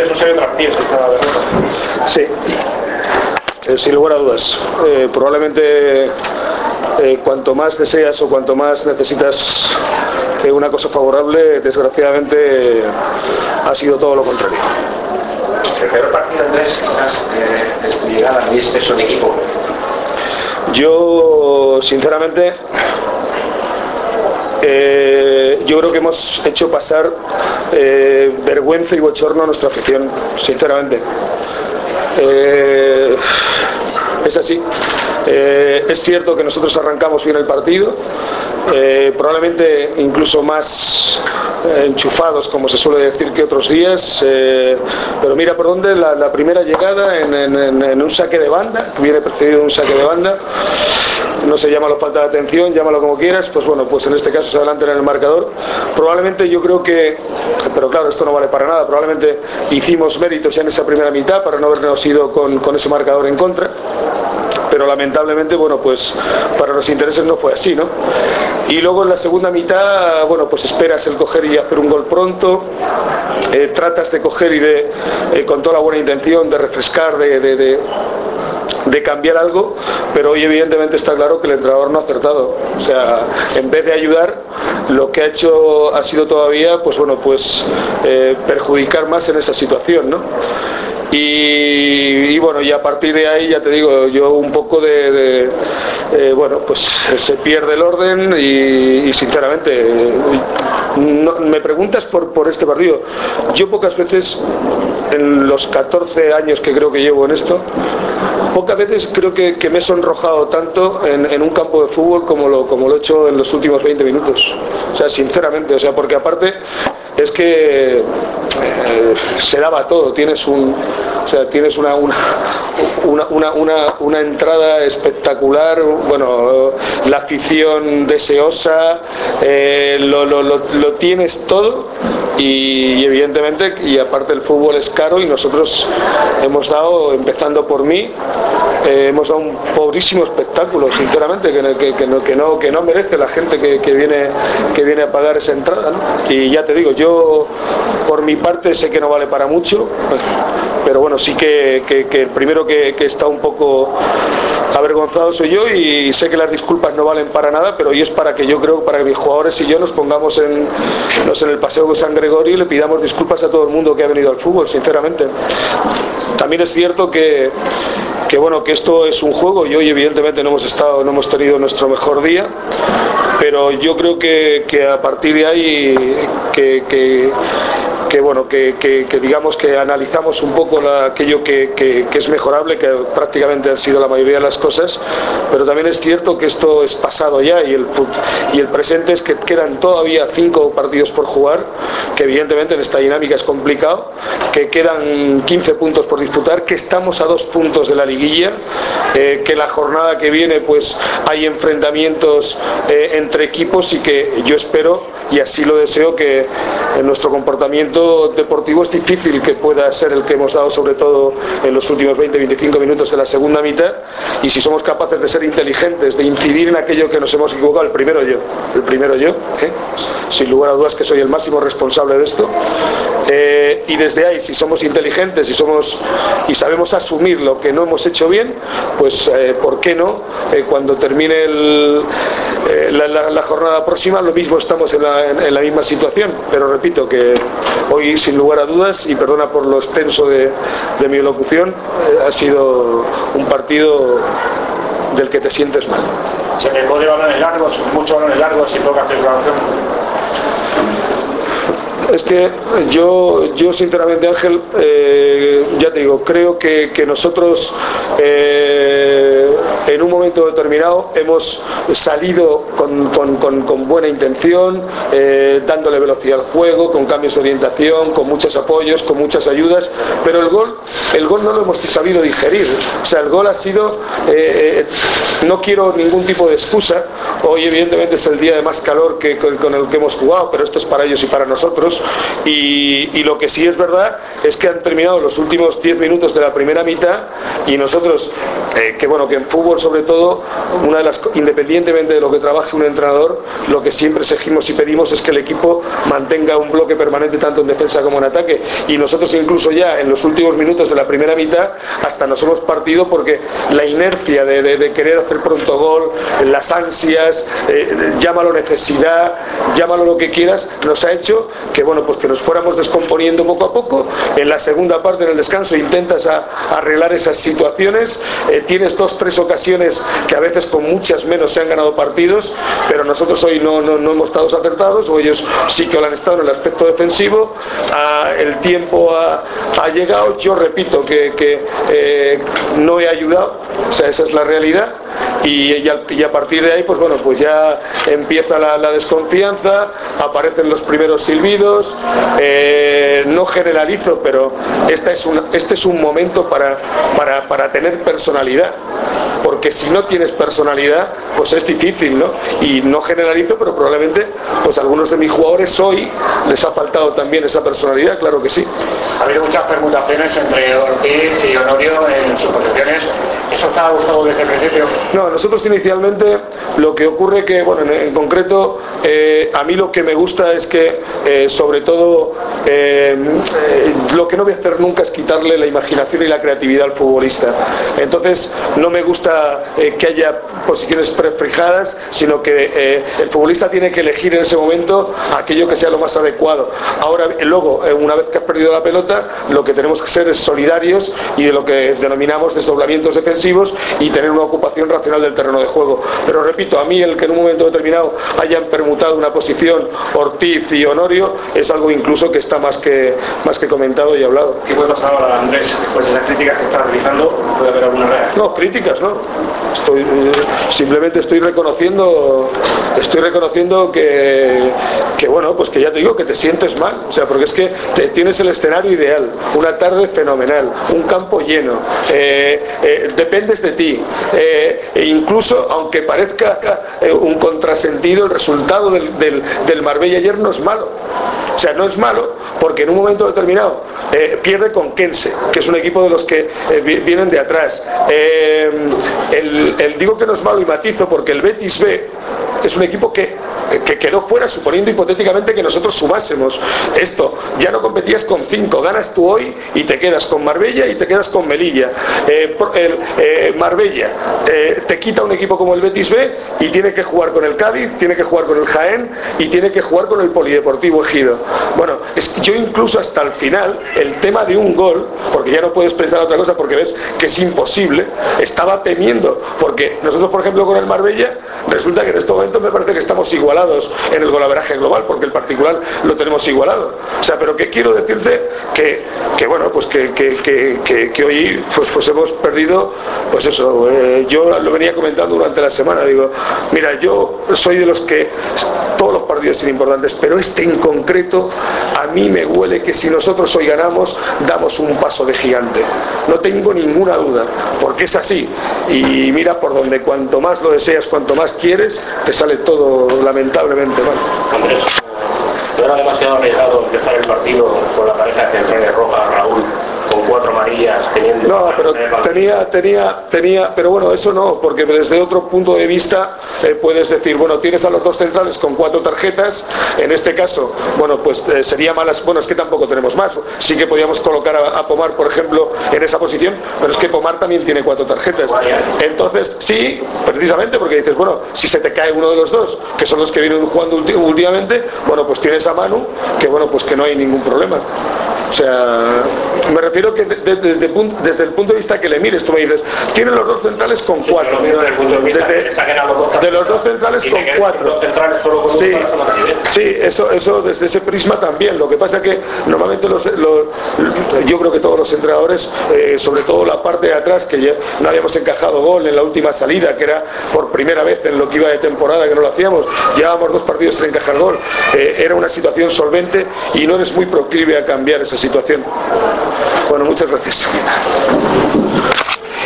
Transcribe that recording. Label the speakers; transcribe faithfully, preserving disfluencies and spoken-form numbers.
Speaker 1: es un serio traspiés esta derrota.
Speaker 2: Sí, eh, sin lugar a dudas. Eh, probablemente eh, cuanto más deseas o cuanto más necesitas eh, una cosa favorable, desgraciadamente eh, ha sido todo lo contrario.
Speaker 3: El peor partido de tres quizás eh, es tu llegada y es peso de equipo.
Speaker 2: Yo, sinceramente, eh, yo creo que hemos hecho pasar eh, vergüenza y bochorno a nuestra afición, sinceramente. Eh, es así. Eh, es cierto que nosotros arrancamos bien el partido, eh, probablemente incluso más eh, enchufados, como se suele decir, que otros días, eh, pero mira por dónde la, la primera llegada en, en, en un saque de banda, que viene precedido de un saque de banda, no sé, llámalo falta de atención, llámalo como quieras, pues bueno, pues en este caso se adelantan en el marcador. Probablemente yo creo que, pero claro, esto no vale para nada, probablemente hicimos méritos ya en esa primera mitad para no habernos ido con, con ese marcador en contra, pero lamentablemente, bueno, pues para los intereses no fue así, ¿no? Y luego en la segunda mitad, bueno, pues esperas el coger y hacer un gol pronto, eh, tratas de coger y de, eh, con toda la buena intención, de refrescar, de, de, de de cambiar algo, pero hoy evidentemente está claro que el entrenador no ha acertado. O sea, en vez de ayudar, lo que ha hecho ha sido todavía, pues bueno, pues eh, perjudicar más en esa situación, ¿no? Y, y bueno, y a partir de ahí, ya te digo, yo un poco de, de eh, bueno, pues se pierde el orden y, y sinceramente, eh, no, me preguntas por, por este partido. Yo pocas veces, en los catorce años que creo que llevo en esto, pocas veces creo que, que me he sonrojado tanto en, en un campo de fútbol como lo, como lo he hecho en los últimos veinte minutos. O sea, sinceramente, o sea, porque aparte es que eh, se daba todo. Tienes un, o sea, tienes una una, una, una, una, una entrada espectacular, bueno, la afición deseosa, eh, lo, lo, lo, lo tienes todo. Y, y evidentemente, y aparte el fútbol es caro y nosotros hemos dado, empezando por mí, eh, hemos dado un pobrísimo espectáculo, sinceramente, que, que, que, no, que, no, que no merece la gente que, que, viene, que viene a pagar esa entrada, ¿no? Y ya te digo, yo por mi parte sé que no vale para mucho, pero bueno, sí que, que, que el primero que, que está un poco avergonzado soy yo, y sé que las disculpas no valen para nada, pero hoy es para que yo creo, para que mis jugadores y yo nos pongamos en, no sé, en el paseo de San Gregorio y le pidamos disculpas a todo el mundo que ha venido al fútbol, sinceramente. También es cierto que, que bueno, que esto es un juego y hoy evidentemente no hemos estado, no hemos tenido nuestro mejor día, pero yo creo que, que a partir de ahí que, que que bueno, que, que, que digamos que analizamos un poco la, aquello que, que, que es mejorable, que prácticamente han sido la mayoría de las cosas, pero también es cierto que esto es pasado ya, y el, y el presente es que quedan todavía cinco partidos por jugar, que evidentemente en esta dinámica es complicado, que quedan quince puntos por disputar, que estamos a dos puntos de la liguilla, eh, que la jornada que viene pues hay enfrentamientos eh, entre equipos, y que yo espero, y así lo deseo, que en nuestro comportamiento deportivo es difícil que pueda ser el que hemos dado, sobre todo en los últimos veinte a veinticinco minutos de la segunda mitad, y si somos capaces de ser inteligentes, de incidir en aquello que nos hemos equivocado, el primero yo, el primero yo, ¿eh? Sin lugar a dudas que soy el máximo responsable de esto, eh, y desde ahí, si somos inteligentes y, somos, y sabemos asumir lo que no hemos hecho bien, pues eh, ¿por qué no? Eh, cuando termine el, eh, la, la, la jornada próxima, lo mismo, estamos en la, en, en la misma situación, pero repito que hoy, sin lugar a dudas, y perdona por lo extenso de, de mi locución, eh, ha sido un partido del que te sientes mal.
Speaker 1: Se quejó de balones largos, muchos balones largos y poca circulación.
Speaker 2: Es que yo, yo sinceramente, Ángel, eh, ya te digo, creo que, que nosotros eh, en un momento determinado hemos salido con, con, con, con buena intención, eh, dándole velocidad al juego, con cambios de orientación, con muchos apoyos, con muchas ayudas, pero el gol, el gol no lo hemos sabido digerir. O sea, el gol ha sido, eh, no quiero ningún tipo de excusa, hoy evidentemente es el día de más calor que, con, con el que hemos jugado, pero esto es para ellos y para nosotros. Y, y lo que sí es verdad es que han terminado los últimos diez minutos de la primera mitad, y nosotros, eh, que bueno, que en fútbol fútbol, sobre todo, una de las, independientemente de lo que trabaje un entrenador, lo que siempre exigimos y pedimos es que el equipo mantenga un bloque permanente tanto en defensa como en ataque, y nosotros incluso ya en los últimos minutos de la primera mitad hasta nos hemos partido porque la inercia de, de, de querer hacer pronto gol, las ansias, eh, llámalo necesidad, llámalo lo que quieras, nos ha hecho que bueno, pues que nos fuéramos descomponiendo poco a poco. En la segunda parte, en el descanso, intentas a, a arreglar esas situaciones, eh, tienes dos, tres ocasiones que a veces con muchas menos se han ganado partidos, pero nosotros hoy no, no, no hemos estado acertados, o ellos sí que lo han estado en el aspecto defensivo. Ah, el tiempo ha, ha llegado, yo repito que, que eh, no he ayudado, o sea, esa es la realidad, y, y, a, y a partir de ahí pues bueno, pues ya empieza la, la desconfianza, aparecen los primeros silbidos, eh, no generalizo, pero esta es una, este es un momento para, para, para tener personalidad, porque si no tienes personalidad pues es difícil, ¿no? Y no generalizo, pero probablemente pues a algunos de mis jugadores hoy les ha faltado también esa personalidad, claro que sí.
Speaker 1: Ha habido muchas permutaciones entre Ortiz y Honorio en sus posiciones. ¿Eso te ha gustado desde el principio?
Speaker 2: No, nosotros inicialmente lo que ocurre que, bueno, en, en concreto, eh, a mí lo que me gusta es que, eh, sobre todo, eh, eh, lo que no voy a hacer nunca es quitarle la imaginación y la creatividad al futbolista. Entonces, no me gusta eh, que haya posiciones prefijadas, sino que eh, el futbolista tiene que elegir en ese momento aquello que sea lo más adecuado. Ahora, luego, eh, una vez que has perdido la pelota, lo que tenemos que ser es solidarios y de lo que denominamos desdoblamientos defensivos, y tener una ocupación racional del terreno de juego. Pero repito, a mí el que en un momento determinado hayan permutado una posición Ortiz y Honorio es algo incluso que está más que, más que comentado y hablado.
Speaker 3: ¿Qué puede pasar ahora, Andrés? Después de esas críticas que está realizando, ¿puede haber alguna reacción?
Speaker 2: No, críticas, no. Estoy, eh, simplemente estoy reconociendo, estoy reconociendo que, que, bueno, pues que ya te digo, que te sientes mal. O sea, porque es que te, tienes el escenario ideal, una tarde fenomenal, un campo lleno, eh, eh, dependes de ti, eh, e incluso aunque parezca eh, un contrasentido, el resultado del, del, del Marbella ayer no es malo. O sea, no es malo porque en un momento determinado eh, pierde con Kense, que es un equipo de los que eh, vienen de atrás. Eh, el, el, digo que no es malo y matizo porque el Betis B es un equipo que, que quedó fuera, suponiendo hipotéticamente que nosotros sumásemos esto. Ya no competías con cinco, ganas tú hoy y te quedas con Marbella y te quedas con Melilla. Eh, el, eh, Marbella eh, te quita un equipo como el Betis B y tiene que jugar con el Cádiz, tiene que jugar con el Jaén y tiene que jugar con el Polideportivo Ejido. Bueno, es, yo incluso hasta el final, el tema de un gol, porque ya no puedes pensar otra cosa porque ves que es imposible, estaba temiendo, porque nosotros por ejemplo con el Marbella, resulta que en este momento me parece que estamos igualados en el golaveraje global, porque el particular lo tenemos igualado. O sea, pero que quiero decirte que, que bueno, pues que, que, que, que, que hoy pues, pues hemos perdido, pues eso, eh, yo lo venía comentando durante la semana, digo, mira, yo soy de los que todos los partidos son importantes, pero este en concreto a mí me huele que si nosotros hoy ganamos, damos un paso de gigante. No tengo ninguna duda, porque es así. Y mira, por donde cuanto más lo deseas, cuanto más quieres, te sale todo lamentablemente mal.
Speaker 3: Andrés, ¿no era demasiado arriesgado empezar el partido con la pareja de centrales roja, Raúl, con cuatro amarillas, teniendo...
Speaker 2: No, pero tenía, tenía, tenía, pero bueno, eso no, porque desde otro punto de vista eh, puedes decir, bueno, tienes a los dos centrales con cuatro tarjetas, en este caso, bueno, pues eh, sería malas, bueno, es que tampoco tenemos más, sí que podíamos colocar a, a Pomar, por ejemplo, en esa posición, pero es que Pomar también tiene cuatro tarjetas. Entonces, sí, precisamente porque dices, bueno, si se te cae uno de los dos, que son los que vienen jugando últimamente, bueno, pues tienes a Manu, que bueno, pues que no hay ningún problema. O sea, me refiero que desde, desde, desde, desde el punto de vista que le mires, tú me dices, tienen los dos centrales con cuatro.
Speaker 3: Sí, desde el punto de vista
Speaker 2: desde,
Speaker 3: que saquen a los dos
Speaker 2: de los dos centrales con cuatro.
Speaker 3: Los centrales solo con
Speaker 2: sí, sí, eso, eso desde ese prisma también. Lo que pasa es que normalmente los, los, yo creo que todos los entrenadores, eh, sobre todo la parte de atrás, que ya no habíamos encajado gol en la última salida, que era por primera vez en lo que iba de temporada que no lo hacíamos, llevábamos dos partidos sin encajar gol, eh, era una situación solvente y no eres muy proclive a cambiar esa situación. Bueno, muchas gracias.